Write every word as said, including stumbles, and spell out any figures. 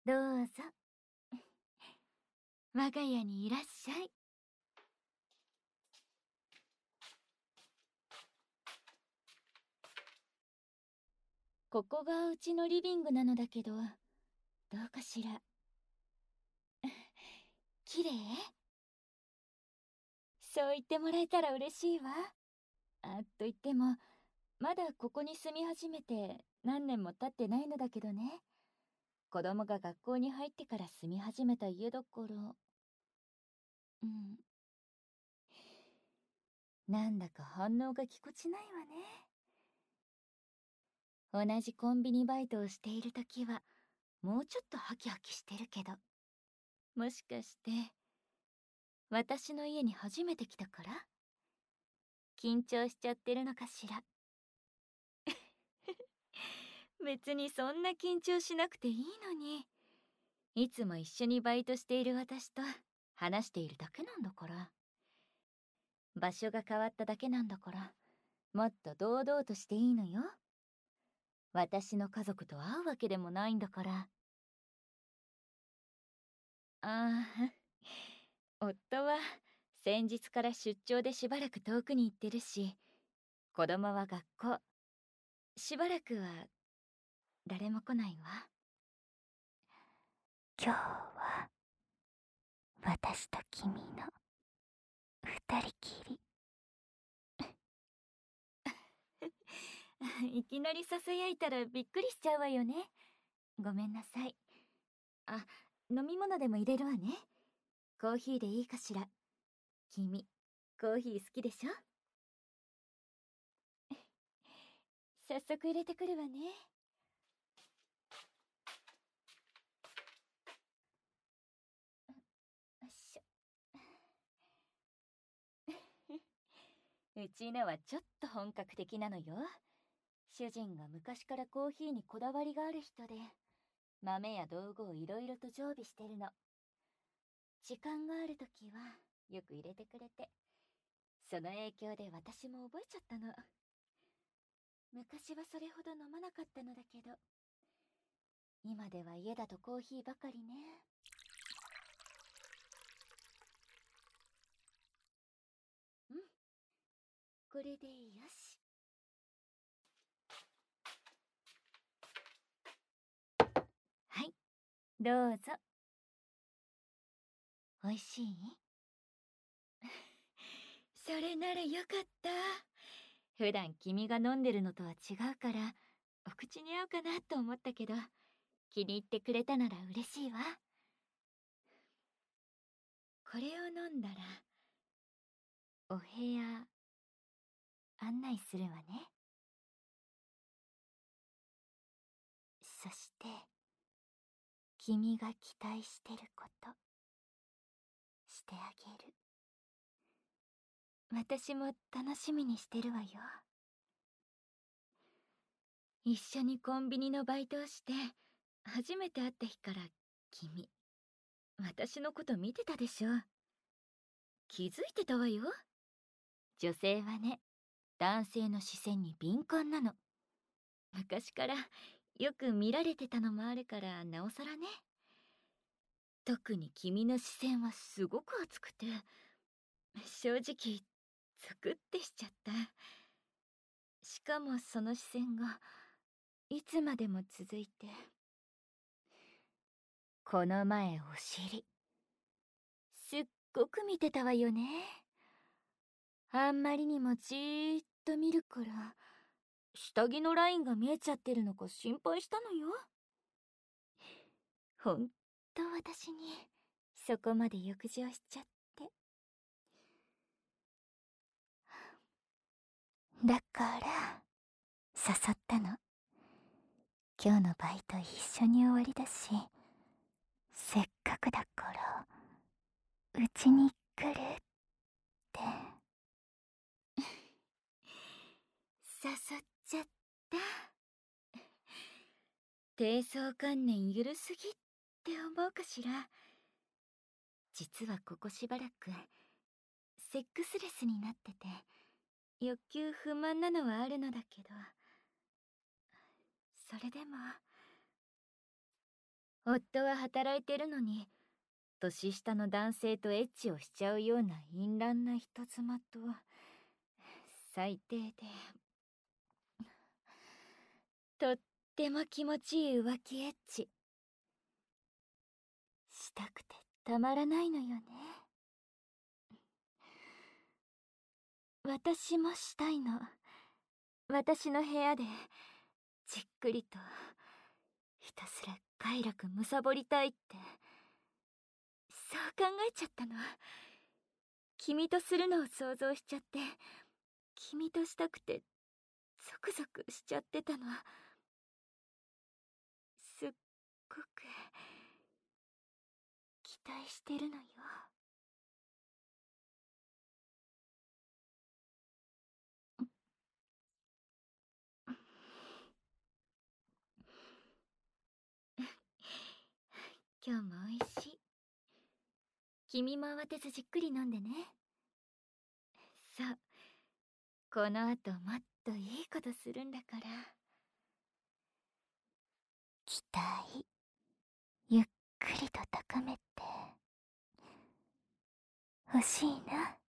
どうぞ。我が家にいらっしゃい。ここがうちのリビングなのだけど、どうかしら。綺麗？そう言ってもらえたら嬉しいわ。あっと言っても、まだここに住み始めて何年も経ってないのだけどね。子供が学校に入ってから住み始めた家だから。うん。なんだか反応がぎこちないわね。同じコンビニバイトをしているときは、もうちょっとハキハキしてるけど。もしかして、私の家に初めて来たから緊張しちゃってるのかしら。別にそんな緊張しなくていいのに。いつも一緒にバイトしている私と話しているだけなんだから。場所が変わっただけなんだから、もっと堂々としていいのよ。私の家族と会うわけでもないんだから。ああ、夫は先日から出張でしばらく遠くに行ってるし、子供は学校。しばらくは誰も来ないわ。今日は私と君の二人きり。いきなりささやいたらびっくりしちゃうわよね。ごめんなさい。あ、飲み物でも入れるわね。コーヒーでいいかしら。君、コーヒー好きでしょ？早速入れてくるわね。よいしょ。うちのはちょっと本格的なのよ。主人が昔からコーヒーにこだわりがある人で、豆や道具をいろいろと常備してるの。時間があるときはよく入れてくれて、その影響で私も覚えちゃったの。昔はそれほど飲まなかったのだけど、今では家だとコーヒーばかりね。うん、これでよし。はい、どうぞ。おいしい？それならよかった。普段君が飲んでるのとは違うから、お口に合うかなと思ったけど、気に入ってくれたなら嬉しいわ。これを飲んだら、お部屋、案内するわね。そして、君が期待してること、してあげる。私も楽しみにしてるわよ。一緒にコンビニのバイトをして、初めて会った日から君、私のこと見てたでしょ。気づいてたわよ。女性はね、男性の視線に敏感なの。昔からよく見られてたのもあるからなおさらね。特に君の視線はすごく熱くて、正直ゾクってしちゃった。しかもその視線がいつまでも続いて。この前お尻すっごく見てたわよね。あんまりにもじーっと見るから下着のラインが見えちゃってるのか心配したのよ。ほんと私にそこまで欲情しちゃって。だから誘ったの。今日のバイト一緒に終わりだし、せっかくだからうちに来るって。誘っちゃった。低層観念ゆるすぎって思うかしら。実はここしばらくセックスレスになってて、欲求不満なのはあるのだけど、それでも夫は働いてるのに年下の男性とエッチをしちゃうような淫乱な人妻と、最低でとっても気持ちいい浮気エッチしたくてたまらないのよね。私もしたいの。私の部屋でじっくりとひたすら快楽むさぼりたいって、そう考えちゃったの。君とするのを想像しちゃって、君としたくてゾクゾクしちゃってたの。すっごく期待してるのよ。今日も美味しい。君も慌てずじっくり飲んでね。そう、この後もっといいことするんだから。期待ゆっくりと高めてほしいな。